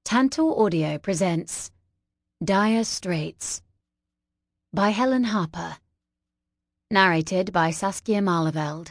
Tantor Audio presents Dire Straits by Helen Harper. Narrated by Saskia Mahleveld.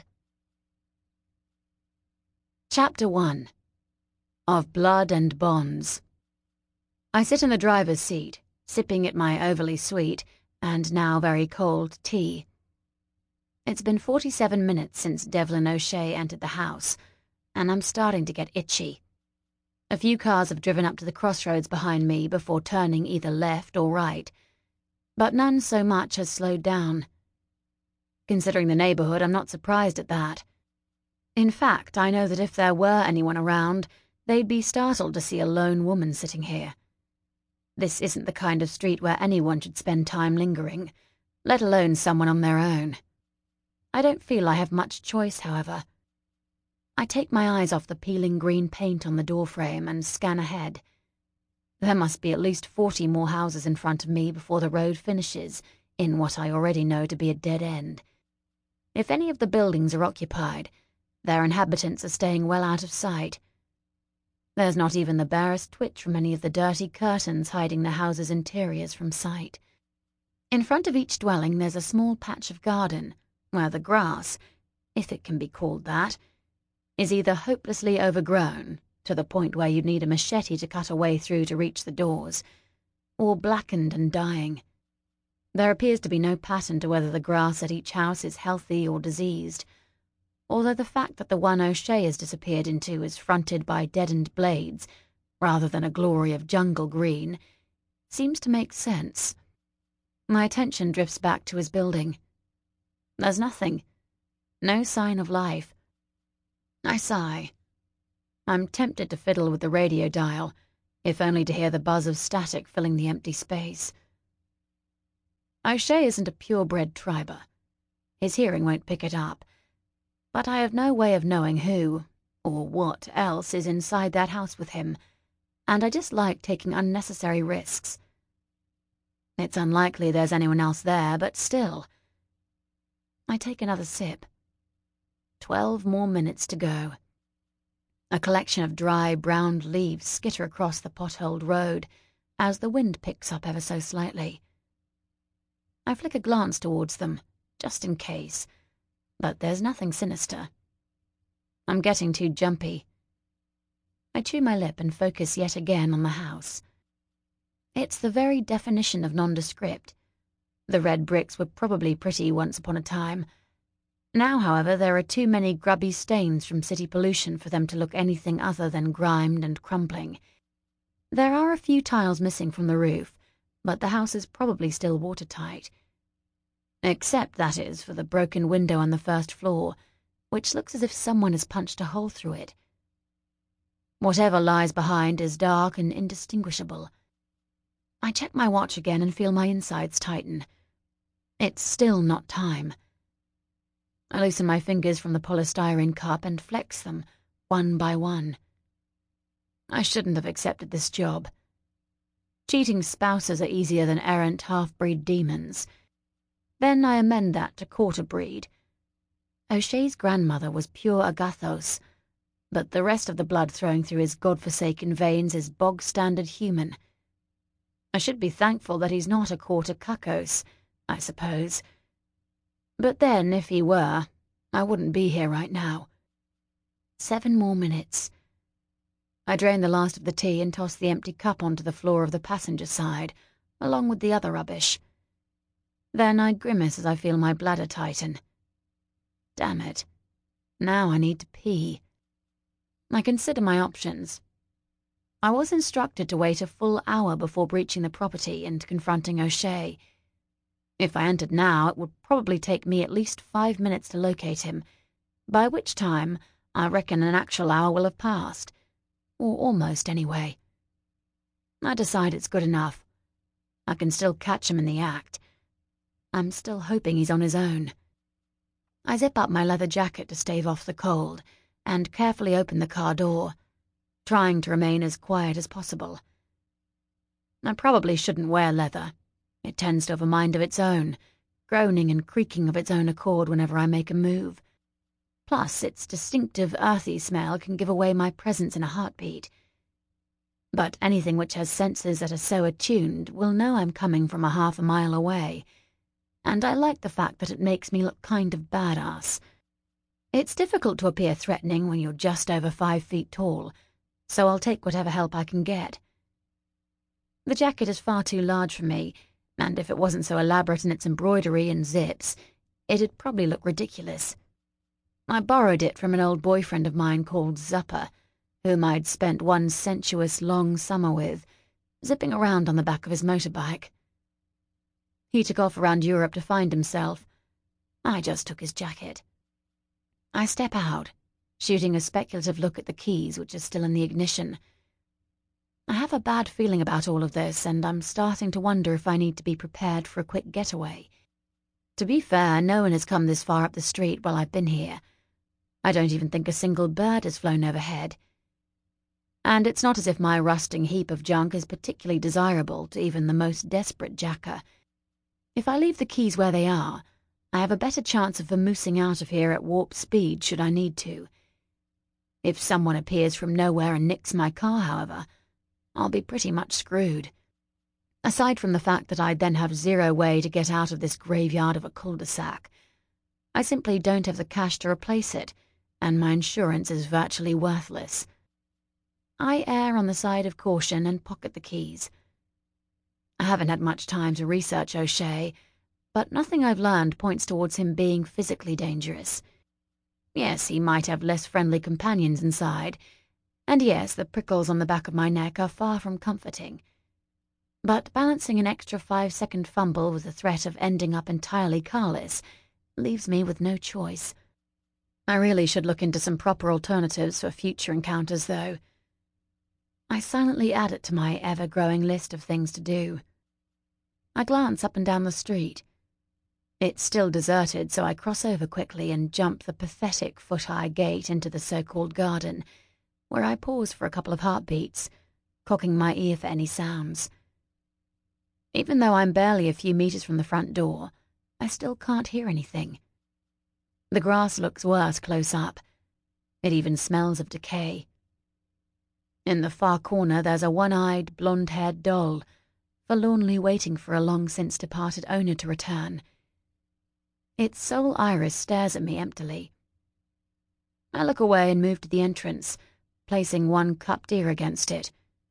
Chapter 1. Of Blood and Bonds. I sit in the driver's seat, sipping at my overly sweet, and now very cold, tea. It's been 47 minutes since Devlin O'Shea entered the house, and I'm starting to get itchy. A few cars have driven up to the crossroads behind me before turning either left or right, but none so much as slowed down. Considering the neighborhood, I'm not surprised at that. In fact, I know that if there were anyone around, they'd be startled to see a lone woman sitting here. This isn't the kind of street where anyone should spend time lingering, let alone someone on their own. I don't feel I have much choice, however. I take my eyes off the peeling green paint on the doorframe and scan ahead. There must be at least 40 more houses in front of me before the road finishes in what I already know to be a dead end. If any of the buildings are occupied, their inhabitants are staying well out of sight. There's not even the barest twitch from any of the dirty curtains hiding the houses' interiors from sight. In front of each dwelling there's a small patch of garden, where the grass, if it can be called that, is either hopelessly overgrown, to the point where you'd need a machete to cut a way through to reach the doors, or blackened and dying. There appears to be no pattern to whether the grass at each house is healthy or diseased, although the fact that the one O'Shea has disappeared into is fronted by deadened blades, rather than a glory of jungle green, seems to make sense. My attention drifts back to his building. There's nothing. No sign of life. I sigh. I'm tempted to fiddle with the radio dial, if only to hear the buzz of static filling the empty space. O'Shea isn't a purebred triber. His hearing won't pick it up, but I have no way of knowing who, or what else is inside that house with him, and I dislike taking unnecessary risks. It's unlikely there's anyone else there, but still. I take another sip. 12 more minutes to go. A collection of dry, browned leaves skitter across the potholed road as the wind picks up ever so slightly. I flick a glance towards them, just in case, but there's nothing sinister. I'm getting too jumpy. I chew my lip and focus yet again on the house. It's the very definition of nondescript. The red bricks were probably pretty once upon a time. Now, however, there are too many grubby stains from city pollution for them to look anything other than grimed and crumbling. There are a few tiles missing from the roof, but the house is probably still watertight. Except, that is, for the broken window on the first floor, which looks as if someone has punched a hole through it. Whatever lies behind is dark and indistinguishable. I check my watch again and feel my insides tighten. It's still not time. I loosen my fingers from the polystyrene cup and flex them, one by one. I shouldn't have accepted this job. Cheating spouses are easier than errant half-breed demons. Then I amend that to quarter-breed. O'Shea's grandmother was pure Agathos, but the rest of the blood flowing through his godforsaken veins is bog-standard human. I should be thankful that he's not a quarter Kakos, I suppose. But then, if he were, I wouldn't be here right now. 7 more minutes. I drain the last of the tea and toss the empty cup onto the floor of the passenger side, along with the other rubbish. Then I grimace as I feel my bladder tighten. Damn it. Now I need to pee. I consider my options. I was instructed to wait a full hour before breaching the property and confronting O'Shea. If I entered now, it would probably take me at least 5 minutes to locate him, by which time I reckon an actual hour will have passed. Or almost, anyway. I decide it's good enough. I can still catch him in the act. I'm still hoping he's on his own. I zip up my leather jacket to stave off the cold, and carefully open the car door, trying to remain as quiet as possible. I probably shouldn't wear leather. It tends to have a mind of its own, groaning and creaking of its own accord whenever I make a move. Plus, its distinctive earthy smell can give away my presence in a heartbeat. but anything which has senses that are so attuned will know I'm coming from a half a mile away, and I like the fact that it makes me look kind of badass. It's difficult to appear threatening when you're just over 5 feet tall, so I'll take whatever help I can get. The jacket is far too large for me, and if it wasn't so elaborate in its embroidery and zips, it'd probably look ridiculous. I borrowed it from an old boyfriend of mine called Zupper, whom I'd spent one sensuous long summer with, zipping around on the back of his motorbike. He took off around Europe to find himself. I just took his jacket. I step out, shooting a speculative look at the keys which are still in the ignition. I have a bad feeling about all of this, and I'm starting to wonder if I need to be prepared for a quick getaway. To be fair, no one has come this far up the street while I've been here. I don't even think a single bird has flown overhead. And it's not as if my rusting heap of junk is particularly desirable to even the most desperate jacker. If I leave the keys where they are, I have a better chance of vamoosing out of here at warp speed should I need to. If someone appears from nowhere and nicks my car, however, I'll be pretty much screwed. Aside from the fact that I'd then have zero way to get out of this graveyard of a cul-de-sac, I simply don't have the cash to replace it, and my insurance is virtually worthless. I err on the side of caution and pocket the keys. I haven't had much time to research O'Shea, but nothing I've learned points towards him being physically dangerous. Yes, he might have less friendly companions inside, and yes, the prickles on the back of my neck are far from comforting. But balancing an extra 5-second fumble with the threat of ending up entirely carless leaves me with no choice. I really should look into some proper alternatives for future encounters, though. I silently add it to my ever-growing list of things to do. I glance up and down the street. It's still deserted, so I cross over quickly and jump the pathetic foot-high gate into the so-called garden, where I pause for a couple of heartbeats, cocking my ear for any sounds. Even though I'm barely a few meters from the front door, I still can't hear anything. The grass looks worse close up. It even smells of decay. In the far corner there's a one-eyed, blonde-haired doll, forlornly waiting for a long-since-departed owner to return. Its sole iris stares at me emptily. I look away and move to the entrance, placing one cupped ear against it.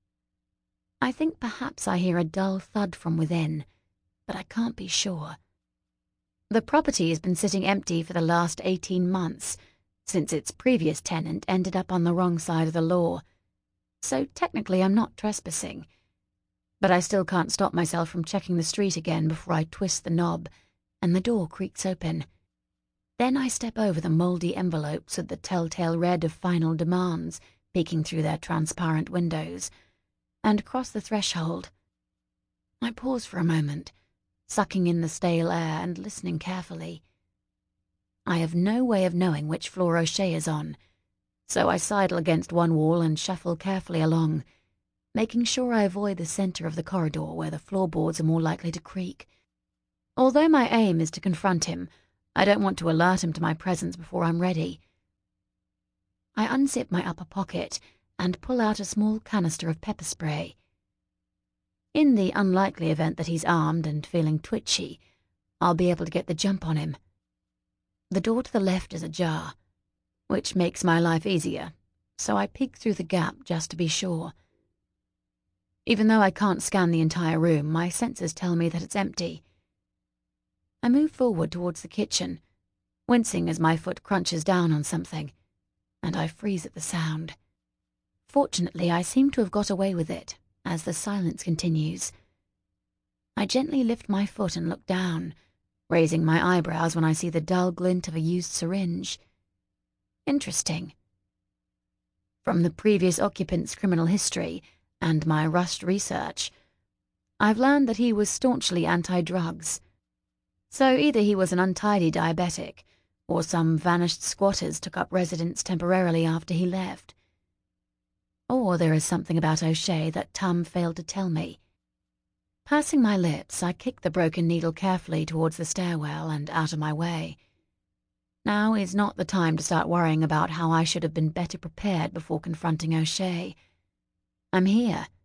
I think perhaps I hear a dull thud from within, but I can't be sure. The property has been sitting empty for the last 18 months, since its previous tenant ended up on the wrong side of the law, so technically I'm not trespassing. But I still can't stop myself from checking the street again before I twist the knob, and the door creaks open. Then I step over the mouldy envelopes with the telltale red of final demands peeking through their transparent windows, and cross the threshold. I pause for a moment, sucking in the stale air and listening carefully. I have no way of knowing which floor O'Shea is on, so I sidle against one wall and shuffle carefully along, making sure I avoid the center of the corridor where the floorboards are more likely to creak. Although my aim is to confront him, I don't want to alert him to my presence before I'm ready. I unzip my upper pocket and pull out a small canister of pepper spray. In the unlikely event that he's armed and feeling twitchy, I'll be able to get the jump on him. The door to the left is ajar, which makes my life easier, so I peek through the gap just to be sure. Even though I can't scan the entire room, my senses tell me that it's empty. I move forward towards the kitchen, wincing as my foot crunches down on something, and I freeze at the sound. Fortunately, I seem to have got away with it, as the silence continues. I gently lift my foot and look down, raising my eyebrows when I see the dull glint of a used syringe. Interesting. From the previous occupant's criminal history and my rushed research, I've learned that he was staunchly anti-drugs. So either he was an untidy diabetic, or some vanished squatters took up residence temporarily after he left. Or there is something about O'Shea that Tum failed to tell me. Passing my lips, I kick the broken needle carefully towards the stairwell and out of my way. Now is not the time to start worrying about how I should have been better prepared before confronting O'Shea. I'm here,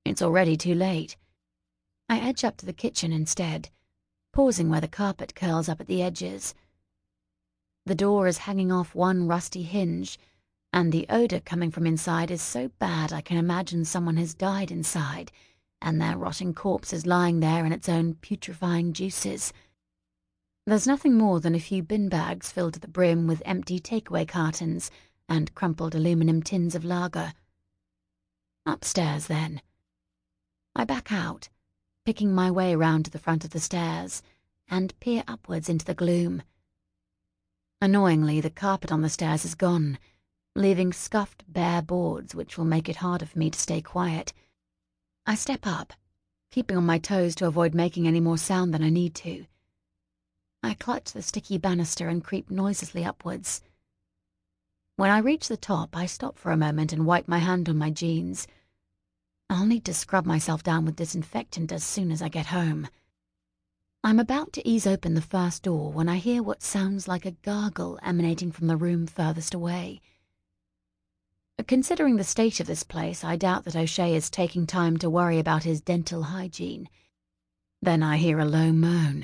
It's already too late. I edge up to the kitchen instead, pausing where the carpet curls up at the edges. The door is hanging off one rusty hinge, and the odor coming from inside is so bad I can imagine someone has died inside, and their rotting corpse is lying there in its own putrefying juices. There's nothing more than a few bin bags filled to the brim with empty takeaway cartons and crumpled aluminum tins of lager. Upstairs, then. I back out, picking my way round to the front of the stairs, and peer upwards into the gloom. Annoyingly, the carpet on the stairs is gone, leaving scuffed bare boards which will make it harder for me to stay quiet. I step up, keeping on my toes to avoid making any more sound than I need to. I clutch the sticky banister and creep noiselessly upwards. When I reach the top, I stop for a moment and wipe my hand on my jeans. I'll need to scrub myself down with disinfectant as soon as I get home. I'm about to ease open the first door when I hear what sounds like a gargle emanating from the room furthest away. Considering the state of this place, I doubt that O'Shea is taking time to worry about his dental hygiene. Then I hear a low moan.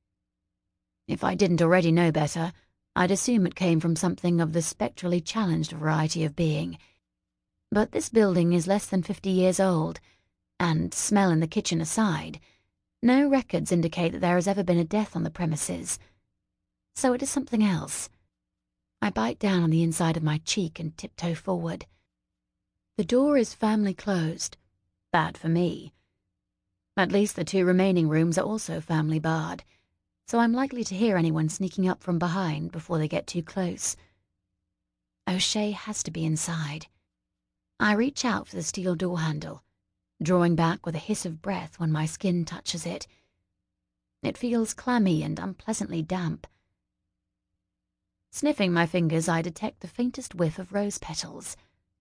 If I didn't already know better, I'd assume it came from something of the spectrally challenged variety of being. But this building is less than 50 years old, and, smell in the kitchen aside, no records indicate that there has ever been a death on the premises. So it is something else. I bite down on the inside of my cheek and tiptoe forward. The door is firmly closed. Bad for me. At least the 2 remaining rooms are also firmly barred, so I'm likely to hear anyone sneaking up from behind before they get too close. O'Shea has to be inside. I reach out for the steel door handle, drawing back with a hiss of breath when my skin touches it. It feels clammy and unpleasantly damp. Sniffing my fingers, I detect the faintest whiff of rose petals.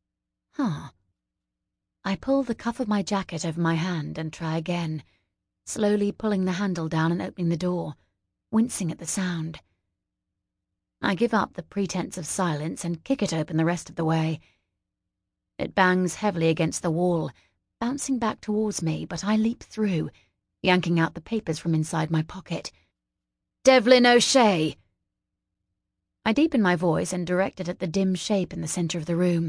I pull the cuff of my jacket over my hand and try again, slowly pulling the handle down and opening the door, wincing at the sound. I give up the pretense of silence and kick it open the rest of the way. It bangs heavily against the wall, bouncing back towards me, but I leap through, yanking out the papers from inside my pocket. "Devlin O'Shea!" I deepen my voice and direct it at the dim shape in the center of the room.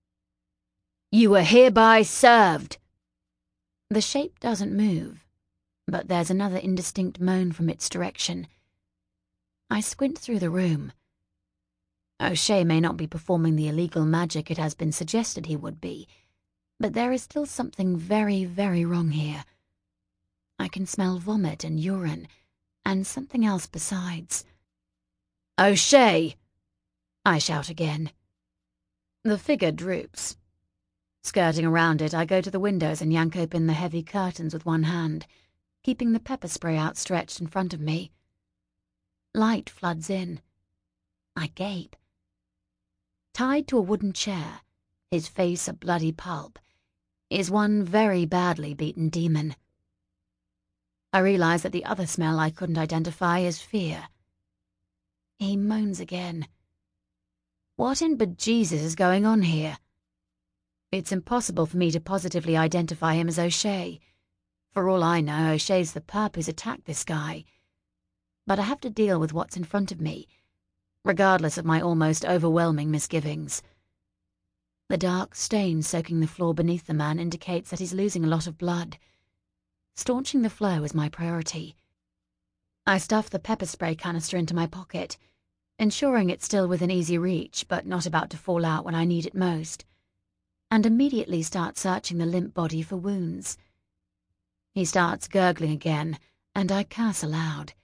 "You are hereby served!" The shape doesn't move, but there's another indistinct moan from its direction. I squint through the room. O'Shea may not be performing the illegal magic it has been suggested he would be, but there is still something very, very wrong here. I can smell vomit and urine, and something else besides. "O'Shea!" I shout again. The figure droops. Skirting around it, I go to the windows and yank open the heavy curtains with one hand, keeping the pepper spray outstretched in front of me. Light floods in. I gape. Tied to a wooden chair, his face a bloody pulp, is one very badly beaten demon. I realize that the other smell I couldn't identify is fear. He moans again. What in bejesus is going on here? It's impossible for me to positively identify him as O'Shea. For all I know, O'Shea's the perp who's attacked this guy. But I have to deal with what's in front of me, regardless of my almost overwhelming misgivings. The dark stain soaking the floor beneath the man indicates that he's losing a lot of blood. Staunching the flow is my priority. I stuff the pepper spray canister into my pocket, ensuring it's still within easy reach but not about to fall out when I need it most, and immediately start searching the limp body for wounds. He starts gurgling again, and I curse aloud.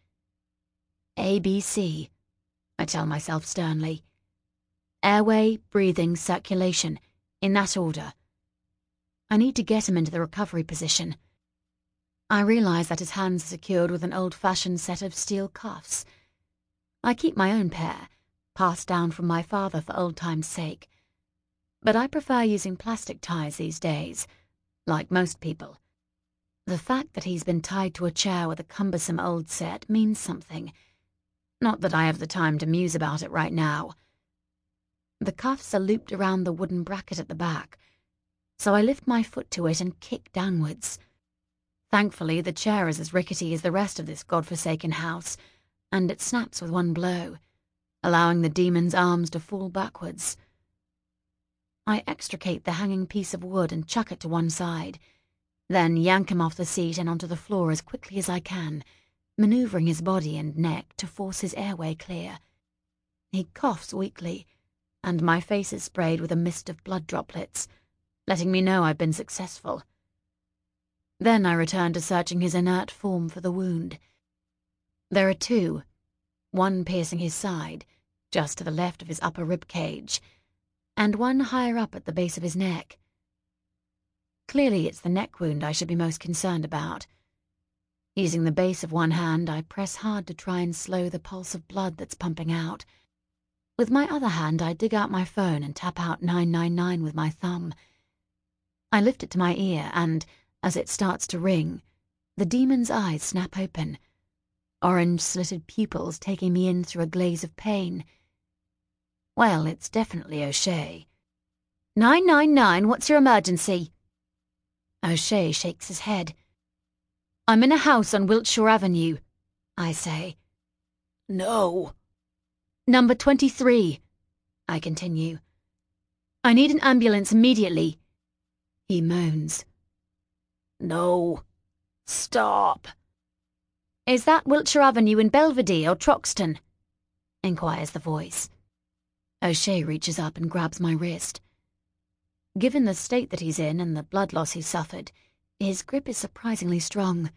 ABC, I tell myself sternly. Airway, breathing, circulation, in that order. I need to get him into the recovery position. I realize that his hands are secured with an old-fashioned set of steel cuffs. I keep my own pair, passed down from my father for old time's sake. But I prefer using plastic ties these days, like most people. The fact that he's been tied to a chair with a cumbersome old set means something. Not that I have the time to muse about it right now. The cuffs are looped around the wooden bracket at the back. so I lift my foot to it and kick downwards. Thankfully, the chair is as rickety as the rest of this godforsaken house, and it snaps with one blow, allowing the demon's arms to fall backwards. I extricate the hanging piece of wood and chuck it to one side, then yank him off the seat and onto the floor as quickly as I can, maneuvering his body and neck to force his airway clear. He coughs weakly, and my face is sprayed with a mist of blood droplets, letting me know I've been successful. Then I return to searching his inert form for the wound. There are two, one piercing his side, just to the left of his upper rib cage, and one higher up at the base of his neck. Clearly it's the neck wound I should be most concerned about. Using the base of one hand, I press hard to try and slow the pulse of blood that's pumping out. With my other hand, I dig out my phone and tap out 999 with my thumb. I lift it to my ear and, as it starts to ring, the demon's eyes snap open, orange-slitted pupils taking me in through a glaze of pain. Well, it's definitely O'Shea. 999, what's your emergency? O'Shea shakes his head. I'm in a house on Wiltshire Avenue, I say. No. Number 23, I continue. I need an ambulance immediately. He moans. No. Stop. Is that Wiltshire Avenue in Belvedere or Troxton? Inquires the voice. O'Shea reaches up and grabs my wrist. Given the state that he's in and the blood loss he suffered, his grip is surprisingly strong.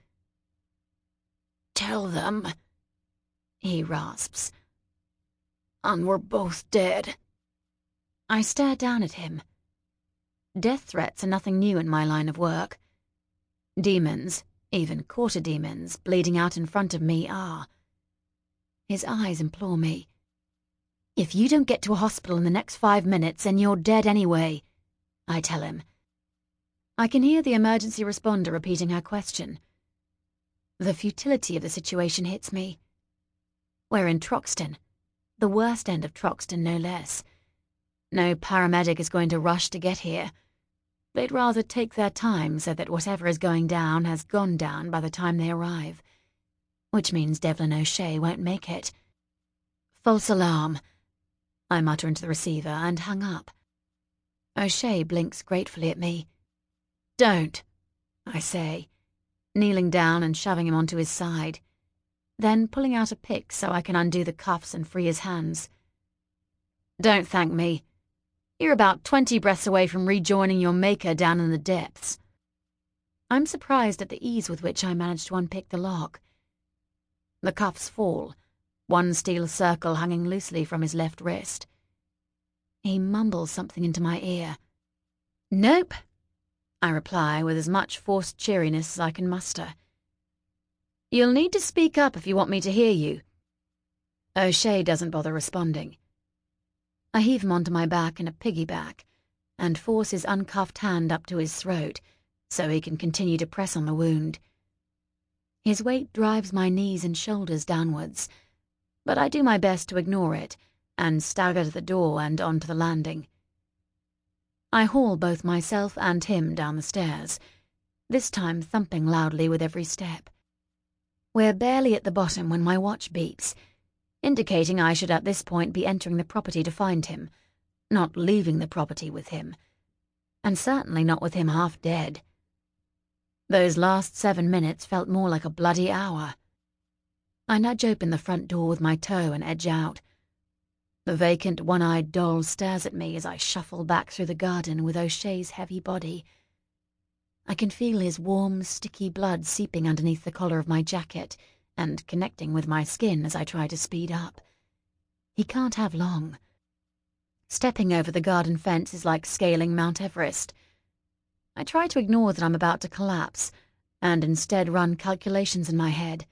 Tell them, he rasps. And we're both dead. I stare down at him. Death threats are nothing new in my line of work. Demons, even quarter demons, bleeding out in front of me are. His eyes implore me. If you don't get to a hospital in the next 5 minutes, then you're dead anyway, I tell him. I can hear the emergency responder repeating her question. The futility of the situation hits me. We're in Troxton, the worst end of Troxton, no less. No paramedic is going to rush to get here. They'd rather take their time so that whatever is going down has gone down by the time they arrive. Which means Devlin O'Shea won't make it. False alarm, I mutter into the receiver and hung up. O'Shea blinks gratefully at me. Don't, I say, kneeling down and shoving him onto his side, then pulling out a pick so I can undo the cuffs and free his hands. Don't thank me. You're about 20 breaths away from rejoining your maker down in the depths. I'm surprised at the ease with which I managed to unpick the lock. The cuffs fall, one steel circle hanging loosely from his left wrist. He mumbles something into my ear. Nope, I reply with as much forced cheeriness as I can muster. You'll need to speak up if you want me to hear you. O'Shea doesn't bother responding. I heave him onto my back in a piggyback and force his uncuffed hand up to his throat so he can continue to press on the wound. His weight drives my knees and shoulders downwards, but I do my best to ignore it and stagger to the door and onto the landing. I haul both myself and him down the stairs, this time thumping loudly with every step. We're barely at the bottom when my watch beeps, indicating I should at this point be entering the property to find him, not leaving the property with him, and certainly not with him half dead. Those last 7 minutes felt more like a bloody hour. I nudge open the front door with my toe and edge out. The vacant, one-eyed doll stares at me as I shuffle back through the garden with O'Shea's heavy body. I can feel his warm, sticky blood seeping underneath the collar of my jacket and connecting with my skin as I try to speed up. He can't have long. Stepping over the garden fence is like scaling Mount Everest. I try to ignore that I'm about to collapse and instead run calculations in my head.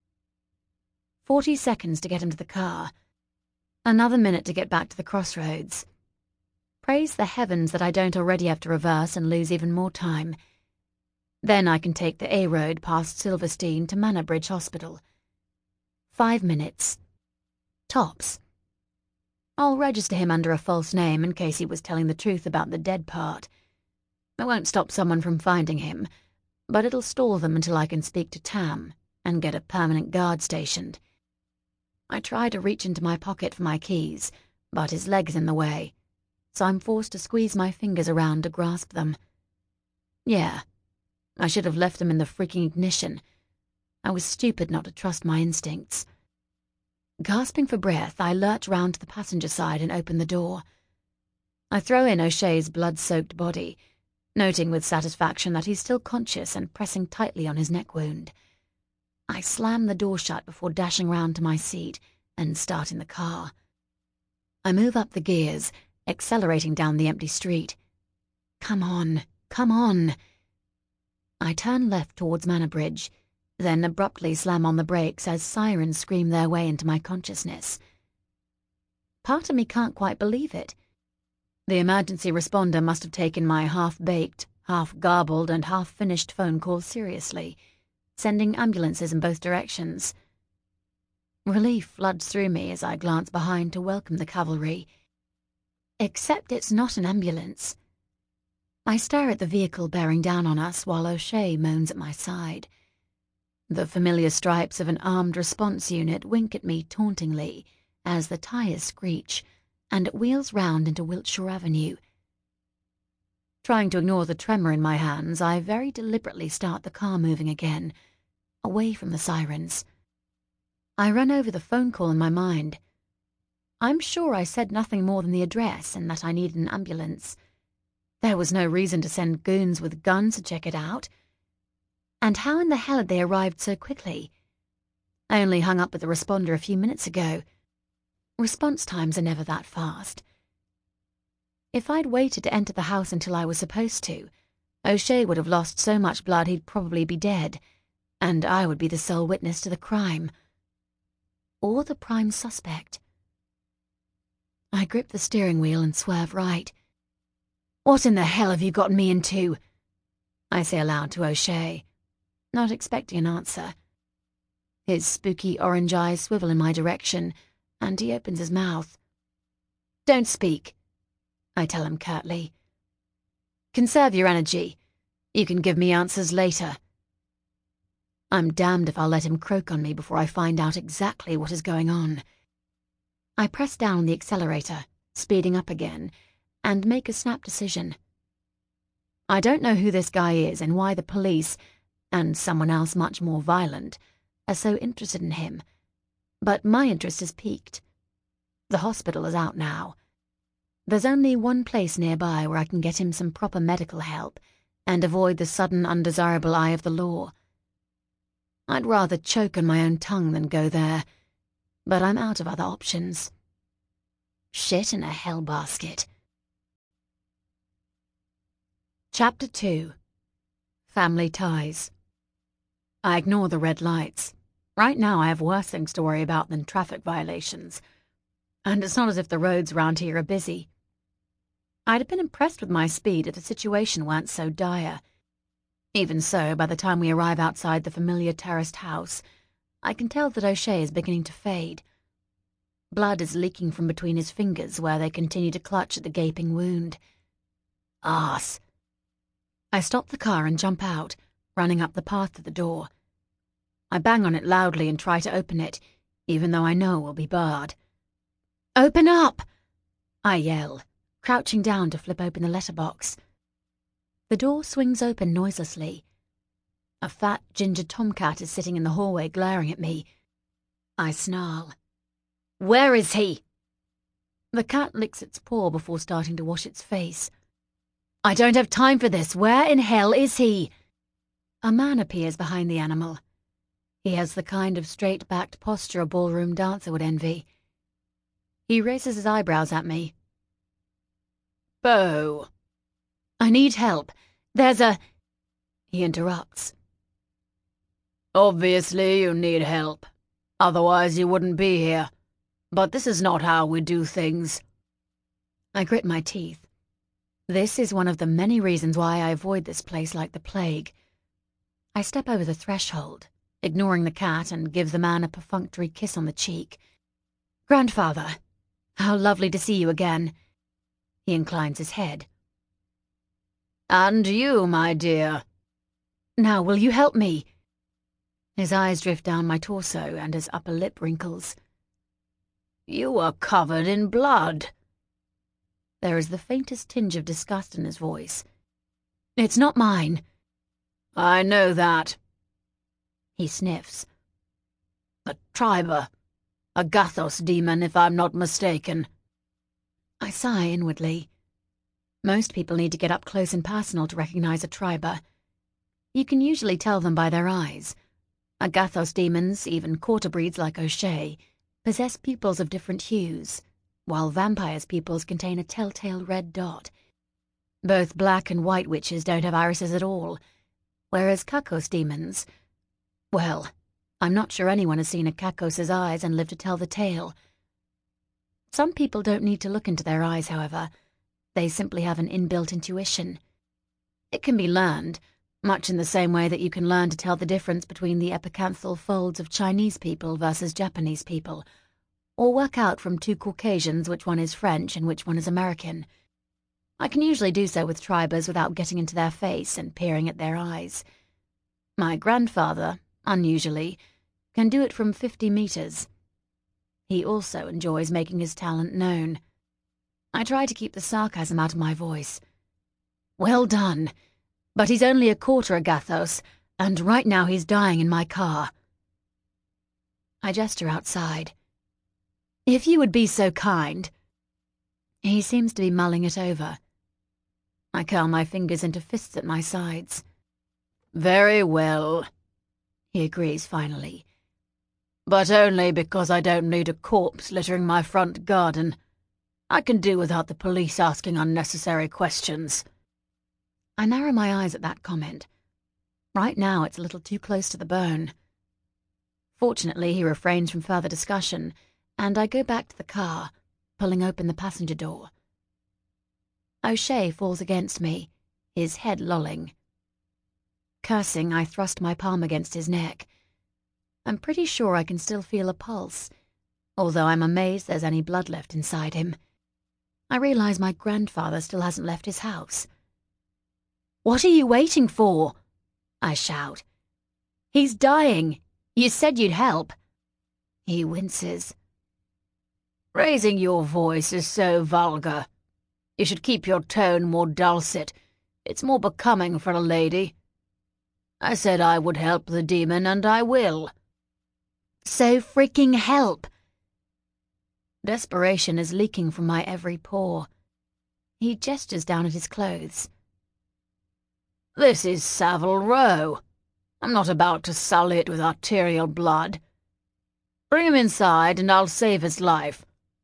40 seconds to get him to the car. Another minute to get back to the crossroads. Praise the heavens that I don't already have to reverse and lose even more time. Then I can take the A road past Silverstein to Manor Bridge Hospital. 5 minutes. Tops. I'll register him under a false name in case he was telling the truth about the dead part. It won't stop someone from finding him, but it'll stall them until I can speak to Tam and get a permanent guard stationed. I try to reach into my pocket for my keys, but his leg's in the way, so I'm forced to squeeze my fingers around to grasp them. Yeah, I should have left them in the freaking ignition. I was stupid not to trust my instincts. Gasping for breath, I lurch round to the passenger side and open the door. I throw in O'Shea's blood-soaked body, noting with satisfaction that he's still conscious and pressing tightly on his neck wound. I slam the door shut before dashing round to my seat and starting the car. I move up the gears, accelerating down the empty street. Come on, come on. I turn left towards Manor Bridge, then abruptly slam on the brakes as sirens scream their way into my consciousness. Part of me can't quite believe it. The emergency responder must have taken my half-baked, half-garbled and half-finished phone call seriously, sending ambulances in both directions. Relief floods through me as I glance behind to welcome the cavalry. Except it's not an ambulance. I stare at the vehicle bearing down on us while O'Shea moans at my side. The familiar stripes of an armed response unit wink at me tauntingly as the tyres screech and it wheels round into Wiltshire Avenue. Trying to ignore the tremor in my hands, I very deliberately start the car moving again, away from the sirens. I run over the phone call in my mind. I'm sure I said nothing more than the address and that I needed an ambulance. There was no reason to send goons with guns to check it out. And how in the hell had they arrived so quickly? I only hung up with the responder a few minutes ago. Response times are never that fast. If I'd waited to enter the house until I was supposed to, O'Shea would have lost so much blood he'd probably be dead, and I would be the sole witness to the crime. Or the prime suspect. I grip the steering wheel and swerve right. "What in the hell have you gotten me into?" I say aloud to O'Shea, not expecting an answer. His spooky orange eyes swivel in my direction, and he opens his mouth. "Don't speak," I tell him curtly. "Conserve your energy. You can give me answers later." I'm damned if I'll let him croak on me before I find out exactly what is going on. I press down on the accelerator, speeding up again, and make a snap decision. I don't know who this guy is and why the police, and someone else much more violent, are so interested in him, but my interest is piqued. The hospital is out now. There's only one place nearby where I can get him some proper medical help and avoid the sudden undesirable eye of the law. I'd rather choke on my own tongue than go there, but I'm out of other options. Shit in a hell basket. Chapter 2. Family Ties. I ignore the red lights. Right now I have worse things to worry about than traffic violations. And it's not as if the roads around here are busy. I'd have been impressed with my speed if the situation weren't so dire. Even so, by the time we arrive outside the familiar terraced house, I can tell that O'Shea is beginning to fade. Blood is leaking from between his fingers where they continue to clutch at the gaping wound. Arse. I stop the car and jump out, running up the path to the door. I bang on it loudly and try to open it, even though I know it will be barred. "Open up!" I yell, crouching down to flip open the letterbox. The door swings open noiselessly. A fat, ginger tomcat is sitting in the hallway glaring at me. I snarl. "Where is he?" The cat licks its paw before starting to wash its face. "I don't have time for this. Where in hell is he?" A man appears behind the animal. He has the kind of straight-backed posture a ballroom dancer would envy. He raises his eyebrows at me. "Bo." "I need help. There's a—" He interrupts. "Obviously you need help. Otherwise you wouldn't be here. But this is not how we do things." I grit my teeth. This is one of the many reasons why I avoid this place like the plague. I step over the threshold, ignoring the cat, and give the man a perfunctory kiss on the cheek. "Grandfather, how lovely to see you again." He inclines his head. And you, my dear. Now will you help me? His eyes drift down my torso and his upper lip wrinkles. You are covered in blood. There is the faintest tinge of disgust in his voice. It's not mine. I know that. He sniffs. A Triber. A Gathos demon, if I'm not mistaken. I sigh inwardly. Most people need to get up close and personal to recognize a Triber. You can usually tell them by their eyes. Agathos demons, even quarter breeds like O'Shea, possess pupils of different hues, while vampires' pupils contain a telltale red dot. Both black and white witches don't have irises at all, whereas Kakos demons... Well, I'm not sure anyone has seen a Kakos' eyes and lived to tell the tale. Some people don't need to look into their eyes, however. They simply have an inbuilt intuition. It can be learned, much in the same way that you can learn to tell the difference between the epicanthal folds of Chinese people versus Japanese people, or work out from two Caucasians which one is French and which one is American. I can usually do so with Tribers without getting into their face and peering at their eyes. My grandfather, unusually, can do it from 50 meters. He also enjoys making his talent known. I try to keep the sarcasm out of my voice. Well done, but he's only a quarter Agathos, and right now he's dying in my car. I gesture outside. If you would be so kind. He seems to be mulling it over. I curl my fingers into fists at my sides. Very well, he agrees finally. But only because I don't need a corpse littering my front garden. I can do without the police asking unnecessary questions. I narrow my eyes at that comment. Right now it's a little too close to the bone. Fortunately, he refrains from further discussion, and I go back to the car, pulling open the passenger door. O'Shea falls against me, his head lolling. Cursing, I thrust my palm against his neck. I'm pretty sure I can still feel a pulse, although I'm amazed there's any blood left inside him. I realize my grandfather still hasn't left his house. What are you waiting for? I shout. He's dying. You said you'd help. He winces. Raising your voice is so vulgar. You should keep your tone more dulcet. It's more becoming for a lady. I said I would help the demon, and I will. So freaking help! Desperation is leaking from my every pore. He gestures down at his clothes. This is Savile Row. I'm not about to sully it with arterial blood. Bring him inside, and I'll save his life.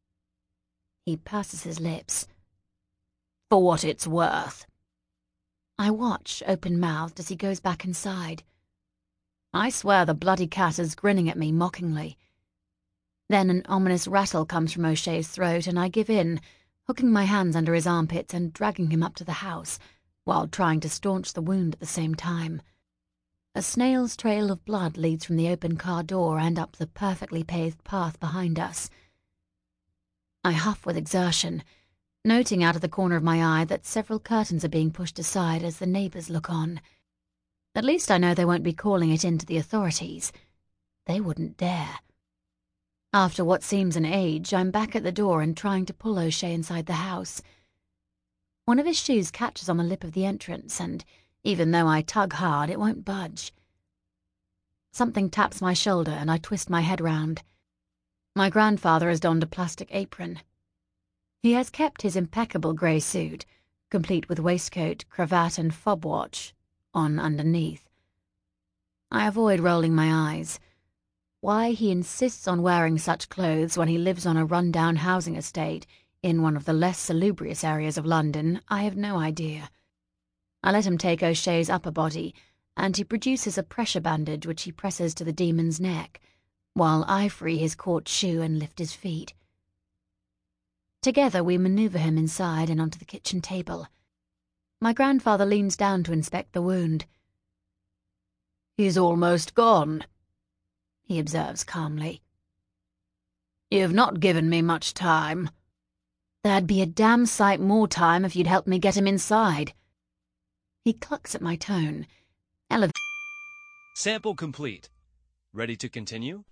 He purses his lips. For what it's worth. I watch, open-mouthed, as he goes back inside. I swear the bloody cat is grinning at me mockingly. Then an ominous rattle comes from O'Shea's throat, and I give in, hooking my hands under his armpits and dragging him up to the house, while trying to staunch the wound at the same time. A snail's trail of blood leads from the open car door and up the perfectly paved path behind us. I huff with exertion, noting out of the corner of my eye that several curtains are being pushed aside as the neighbours look on. At least I know they won't be calling it in to the authorities. They wouldn't dare. After what seems an age, I'm back at the door and trying to pull O'Shea inside the house. One of his shoes catches on the lip of the entrance, and even though I tug hard, it won't budge. Something taps my shoulder, and I twist my head round. My grandfather has donned a plastic apron. He has kept his impeccable grey suit, complete with waistcoat, cravat, and fob watch, on underneath. I avoid rolling my eyes. Why he insists on wearing such clothes when he lives on a run-down housing estate in one of the less salubrious areas of London, I have no idea. I let him take O'Shea's upper body, and he produces a pressure bandage which he presses to the demon's neck, while I free his caught shoe and lift his feet. Together we maneuver him inside and onto the kitchen table. My grandfather leans down to inspect the wound. He's almost gone, he observes calmly. You've not given me much time. There'd be a damn sight more time if you'd helped me get him inside. He clucks at my tone. Sample complete. Ready to continue?